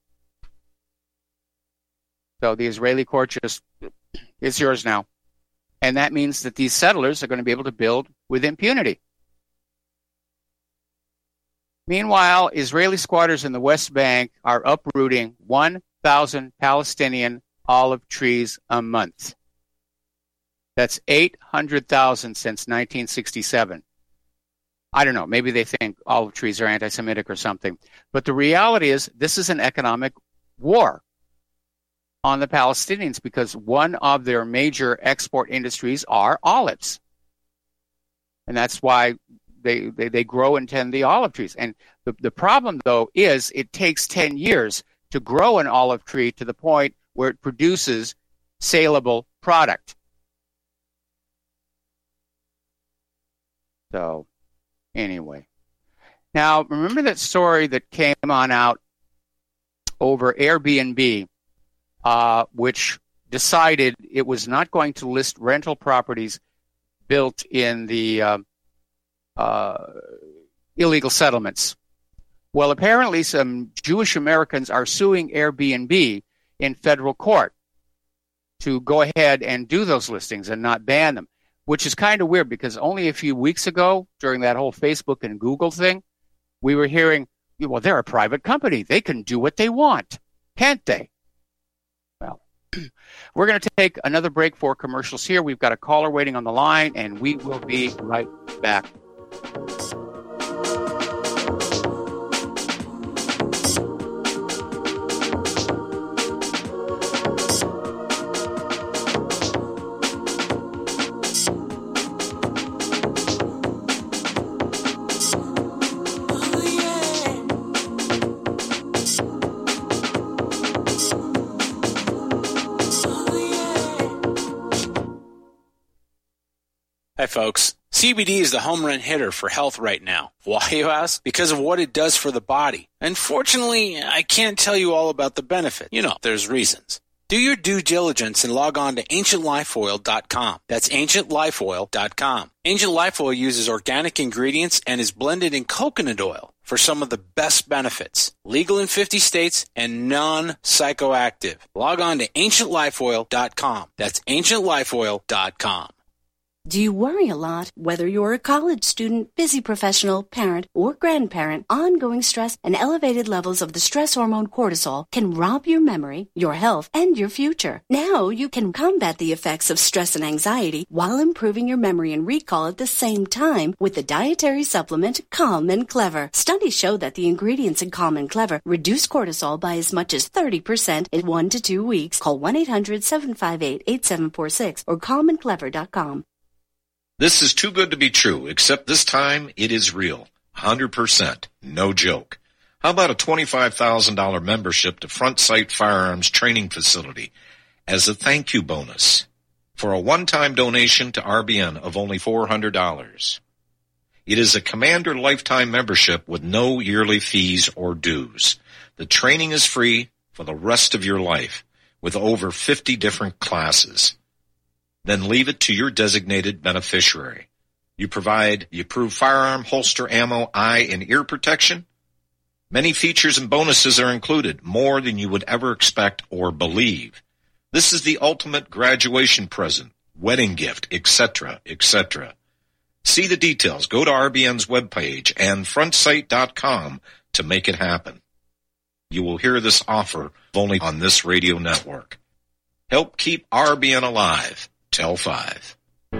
So the Israeli court just, it's yours now. And that means that these settlers are going to be able to build with impunity. Meanwhile, Israeli squatters in the West Bank are uprooting one thousand Palestinian olive trees a month. That's eight hundred thousand since nineteen sixty-seven. I don't know, maybe they think olive trees are anti-Semitic or something. But the reality is this is an economic war on the Palestinians because one of their major export industries are olives. And that's why they, they, they grow and tend the olive trees. And the, the problem, though, is it takes ten years to grow an olive tree to the point where it produces saleable product. So, anyway. Now, remember that story that came on out over Airbnb, uh, which decided it was not going to list rental properties built in the uh, uh, illegal settlements. Well, apparently some Jewish Americans are suing Airbnb in federal court to go ahead and do those listings and not ban them, which is kind of weird because only a few weeks ago, during that whole Facebook and Google thing, we were hearing, well, they're a private company. They can do what they want, can't they? Well, we're going to take another break for commercials here. We've got a caller waiting on the line, and we will be right back. Hi, folks. C B D is the home run hitter for health right now. Why, you ask? Because of what it does for the body. Unfortunately, I can't tell you all about the benefit. You know, there's reasons. Do your due diligence and log on to ancient life oil dot com. That's ancient life oil dot com. Ancient Life Oil uses organic ingredients and is blended in coconut oil for some of the best benefits. Legal in fifty states and non-psychoactive. Log on to ancient life oil dot com. That's ancient life oil dot com. Do you worry a lot? Whether you're a college student, busy professional, parent, or grandparent, ongoing stress and elevated levels of the stress hormone cortisol can rob your memory, your health, and your future. Now you can combat the effects of stress and anxiety while improving your memory and recall at the same time with the dietary supplement Calm and Clever. Studies show that the ingredients in Calm and Clever reduce cortisol by as much as thirty percent in one to two weeks. Call one eight hundred seven five eight eight seven four six or calm and clever dot com. This is too good to be true, except this time it is real. one hundred percent. No joke. How about a twenty-five thousand dollars membership to Front Sight Firearms Training Facility as a thank you bonus for a one-time donation to R B N of only four hundred dollars? It is a Commander lifetime membership with no yearly fees or dues. The training is free for the rest of your life with over fifty different classes. Then leave it to your designated beneficiary. You provide the approved firearm, holster, ammo, eye, and ear protection. Many features and bonuses are included, more than you would ever expect or believe. This is the ultimate graduation present, wedding gift, et cetera, et cetera. See the details. Go to R B N's webpage and front sight dot com to make it happen. You will hear this offer only on this radio network. Help keep R B N alive. Tell five.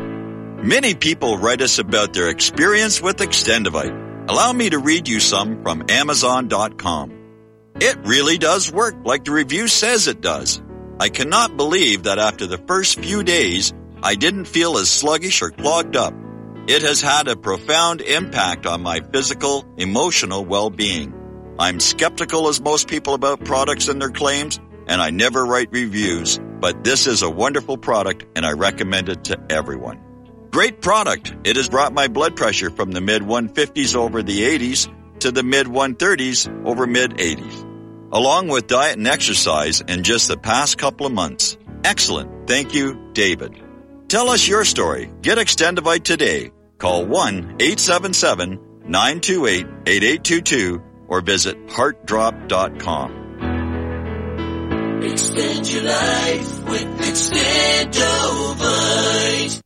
Many people write us about their experience with Extendivite. Allow me to read you some from amazon dot com. It really does work like the review says it does. I cannot believe that after the first few days, I didn't feel as sluggish or clogged up. It has had a profound impact on my physical, emotional well-being. I'm skeptical as most people about products and their claims, and I never write reviews, but this is a wonderful product and I recommend it to everyone. Great product. It has brought my blood pressure from the mid one fifties over the eighties to the mid one thirties over mid eighties, along with diet and exercise in just the past couple of months. Excellent. Thank you, David. Tell us your story. Get Extendivite today. Call one eight seven seven nine two eight eight eight two two or visit heart drop dot com. Extend your life with Extendivite.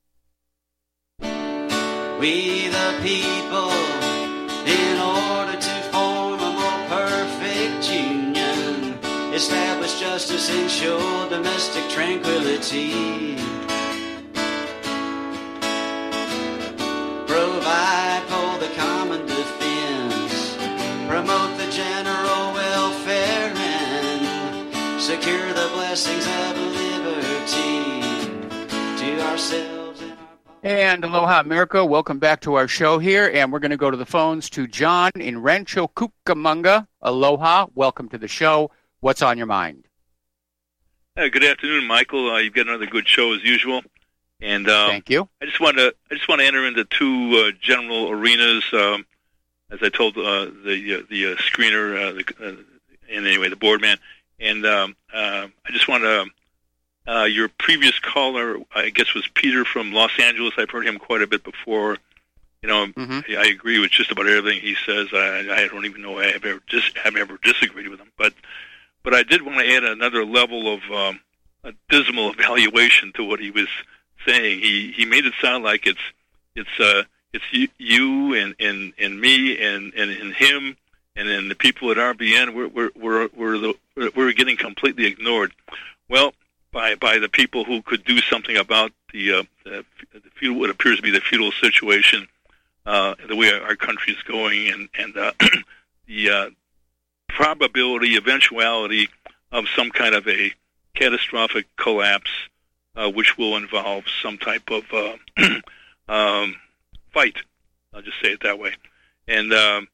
We the people, in order to form a more perfect union, establish justice, ensure domestic tranquility, provide for the common defense, promote the general welfare, and secure the blessings of liberty to ourselves. And aloha, America. Welcome back to our show here. And we're going to go to the phones to John in Rancho Cucamonga. Aloha. Welcome to the show. What's on your mind? Uh, good afternoon, Michael. Uh, you've got another good show as usual. And um, thank you. I just want to I just want to enter into two uh, general arenas. Um, as I told uh, the uh, the uh, screener, uh, the, uh, and anyway, the board man. And um, uh, I just want to, uh, your previous caller, I guess, was Peter from Los Angeles. I've heard him quite a bit before. You know, mm-hmm. I, I agree with just about everything he says. I, I don't even know I have ever dis- have ever disagreed with him. But but I did want to add another level of um, a dismal evaluation to what he was saying. He he made it sound like it's it's uh, it's you, you and, and, and me and, and, and him and then the people at R B N. We're we're we're we're, the, we're getting completely ignored. Well, by by the people who could do something about the, uh, the, the feudal, what appears to be the feudal situation. Uh, the way our country is going, and and uh, the uh, probability, eventuality of some kind of a catastrophic collapse, uh, which will involve some type of uh, um, fight. I'll just say it that way. And um,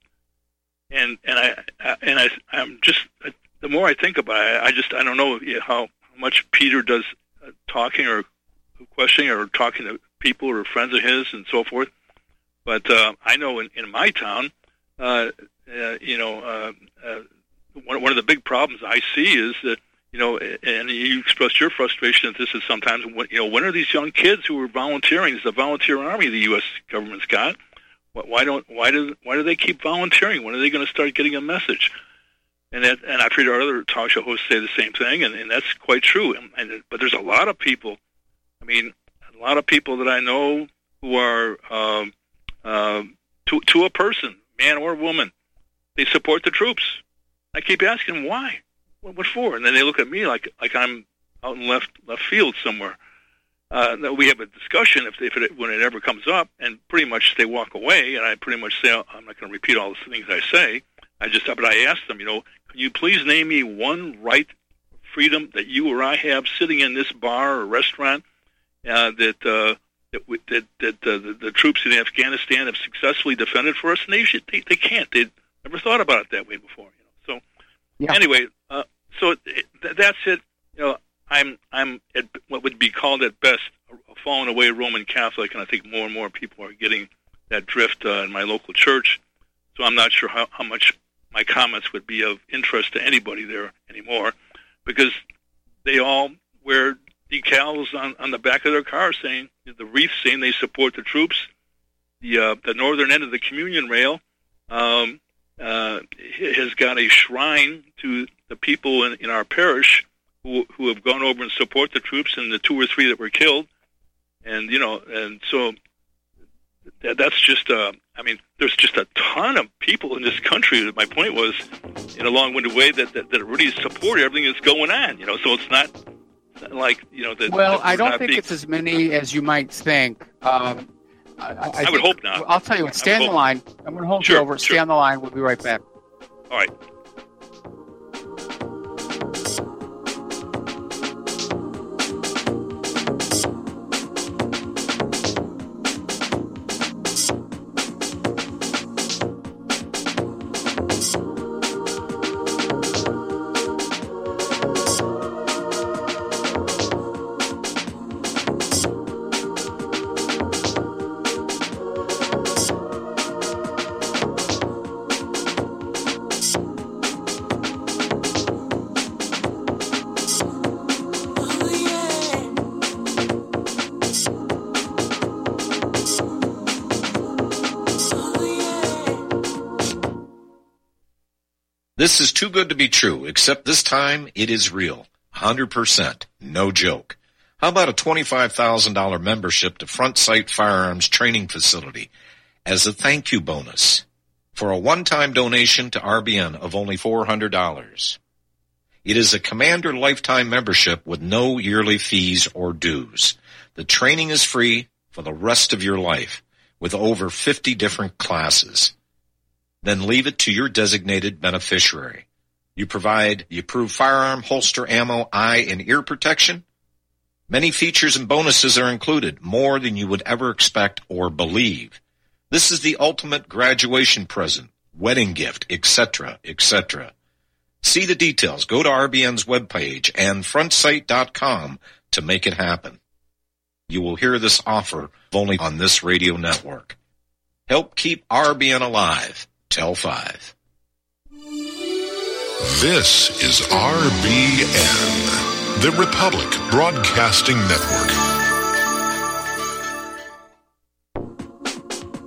and and I, I and I I'm just the more I think about it, I just I don't know how much Peter does uh, talking or questioning or talking to people or friends of his and so forth. But uh, I know in, in my town, uh, uh, you know, uh, uh, one, one of the big problems I see is that, you know, and you expressed your frustration that this is sometimes, you know, when are these young kids who are volunteering? There's a volunteer army the U S government's got. Why don't why do why do they keep volunteering? When are they going to start getting a message? And that, and I've heard our other talk show hosts say the same thing, and, and that's quite true. And, and but there's a lot of people. I mean, a lot of people that I know who are. Um, Um, to to a person, man or woman, they support the troops. I keep asking them why, what, what for, and then they look at me like like I'm out in left left field somewhere. Uh, we have a discussion if, if it, when it ever comes up, and pretty much they walk away, and I pretty much say I'm not going to repeat all the things I say. I just but I ask them, you know, can you please name me one right, freedom that you or I have sitting in this bar or restaurant uh, that. Uh, That, that, that uh, the, the troops in Afghanistan have successfully defended for us, and they should, they, they can't. They never thought about it that way before. You know? So yeah. anyway, uh, so it, th- that's it. You know, I'm I'm at what would be called at best a, a fallen away Roman Catholic, and I think more and more people are getting that drift uh, in my local church. So I'm not sure how, how much my comments would be of interest to anybody there anymore, because they all wear decals on, on the back of their car saying, the wreath saying they support the troops. The uh, the northern end of the communion rail um, uh, has got a shrine to the people in, in our parish who who have gone over and support the troops and the two or three that were killed. And, you know, and so that, that's just, uh, I mean, there's just a ton of people in this country, my point was, in a long-winded way, that, that, that really support everything that's going on, you know, so it's not like, you know, that. Well, that I don't think being... it's as many as you might think. Um, I, I, I would think, hope not. I'll tell you what, stay on the line. I'm going to hold sure, you over. Sure. Stay on the line. We'll be right back. All right. This is too good to be true, except this time it is real. one hundred percent. No joke. How about a twenty-five thousand dollars membership to Front Sight Firearms Training Facility as a thank you bonus for a one-time donation to R B N of only four hundred dollars? It is a Commander lifetime membership with no yearly fees or dues. The training is free for the rest of your life with over fifty different classes. Then leave it to your designated beneficiary. You provide the approved firearm, holster, ammo, eye, and ear protection. Many features and bonuses are included, more than you would ever expect or believe. This is the ultimate graduation present, wedding gift, et cetera, et cetera. See the details. Go to R B N's webpage and front sight dot com to make it happen. You will hear this offer only on this radio network. Help keep R B N alive. Tell five. This is R B N, the Republic Broadcasting Network.